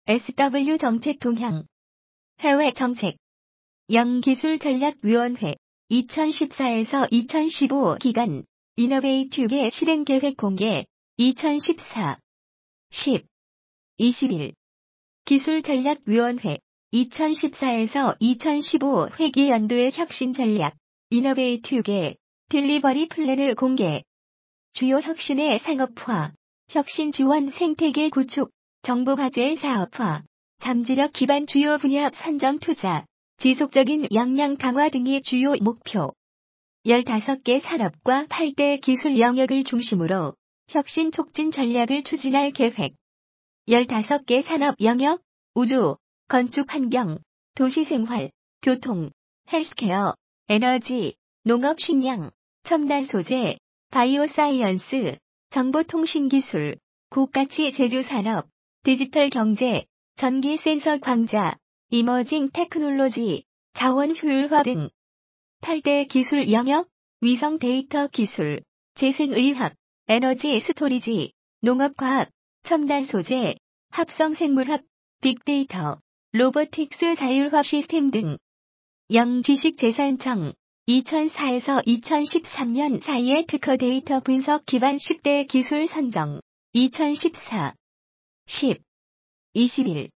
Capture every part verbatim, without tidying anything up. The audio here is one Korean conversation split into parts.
에스더블유 정책 동향. 해외 정책. 영기술전략위원회 이천십사에서 이천십오 기간 이너베이티브의 실행계획 공개. 이천십사 십 이십일 기술전략위원회 이천십사에서 이천십오 회기 연도의 혁신 전략 이너베이티브의 딜리버리 플랜을 공개. 주요 혁신의 상업화, 혁신 지원 생태계 구축, 정보화재 사업화, 잠재력 기반 주요 분야 선정 투자, 지속적인 역량 강화 등이 주요 목표. 열다섯 개 산업과 팔 대 기술 영역을 중심으로 혁신 촉진 전략을 추진할 계획. 열다섯 개 산업 영역, 우주, 건축 환경, 도시생활, 교통, 헬스케어, 에너지, 농업 식량, 첨단 소재, 바이오 사이언스, 정보통신기술, 고가치 제조산업, 디지털 경제, 전기 센서 광자, 이머징 테크놀로지, 자원 효율화 등. 팔 대 기술 영역, 위성 데이터 기술, 재생의학, 에너지 스토리지, 농업과학, 첨단 소재, 합성생물학, 빅데이터, 로보틱스 자율화 시스템 등. 영지식재산청 이천사에서 이천십삼 년 사이의 특허 데이터 분석 기반 십 대 기술 선정. 이천십사 십 이십일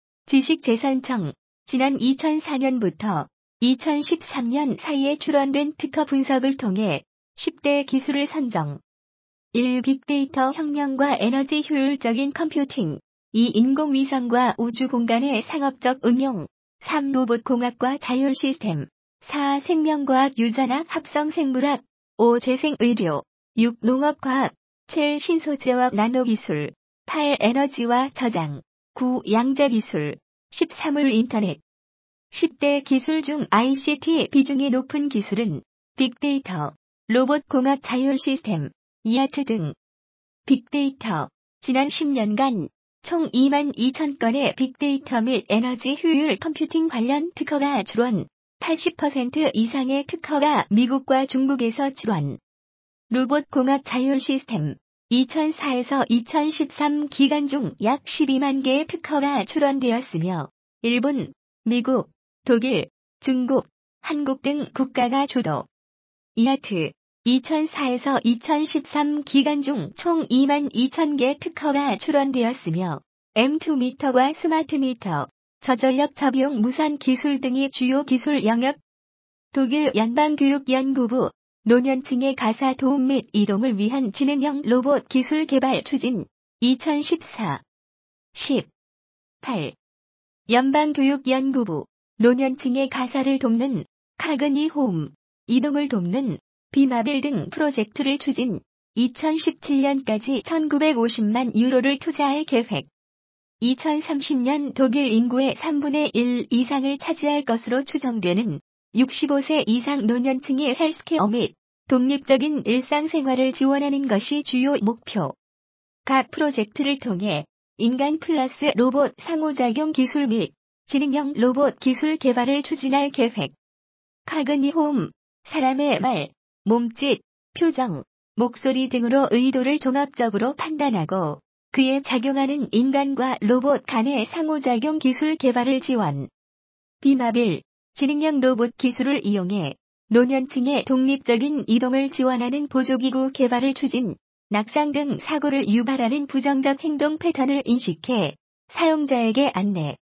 지식재산청 지난 이천사 년부터 이천십삼 년 사이에 출원된 특허 분석을 통해 십 대 기술을 선정. 일. 빅데이터 혁명과 에너지 효율적인 컴퓨팅. 이. 인공위성과 우주공간의 상업적 응용. 삼. 로봇공학과 자율 시스템. 사. 생명과학 유전학 합성생물학. 오. 재생의료. 육. 농업과학. 칠. 신소재와 나노기술. 팔. 에너지와 저장. 구. 양자기술. 십. 사물 인터넷. 십 대 기술 중 아이씨티 비중이 높은 기술은 빅데이터, 로봇공학 자율 시스템, 이아트 등. 빅데이터. 지난 십 년간 총 이만 이천 건의 빅데이터 및 에너지 효율 컴퓨팅 관련 특허가 출원, 팔십 퍼센트 이상의 특허가 미국과 중국에서 출원. 로봇공학 자율 시스템. 이천사에서 이천십삼 기간 중 약 십이만 개의 특허가 출원되었으며 일본, 미국, 독일, 중국, 한국 등 국가가 주도. 이아트. 이천사에서 이천십삼 기간 중 총 이만 이천 개 특허가 출원되었으며 엠 투 미터와 스마트 미터, 저전력 접용 무선 기술 등이 주요 기술 영역. 독일 연방교육연구부 노년층의 가사 도움 및 이동을 위한 지능형 로봇 기술 개발 추진. 이천십사 십 팔 연방교육연구부 노년층의 가사를 돕는 카그니 홈, 이동을 돕는 비마빌 등 프로젝트를 추진. 이천십칠 년까지 천구백오십만 유로를 투자할 계획. 이천삼십 년 독일 인구의 삼분의 일 이상을 차지할 것으로 추정되는 육십오 세 이상 노년층의 헬스케어 및 독립적인 일상생활을 지원하는 것이 주요 목표. 각 프로젝트를 통해 인간 플러스 로봇 상호작용 기술 및 지능형 로봇 기술 개발을 추진할 계획. 카그니 홈, 사람의 말, 몸짓, 표정, 목소리 등으로 의도를 종합적으로 판단하고 그에 작용하는 인간과 로봇 간의 상호작용 기술 개발을 지원. 비마빌, 지능형 로봇 기술을 이용해 노년층의 독립적인 이동을 지원하는 보조기구 개발을 추진. 낙상 등 사고를 유발하는 부정적 행동 패턴을 인식해 사용자에게 안내,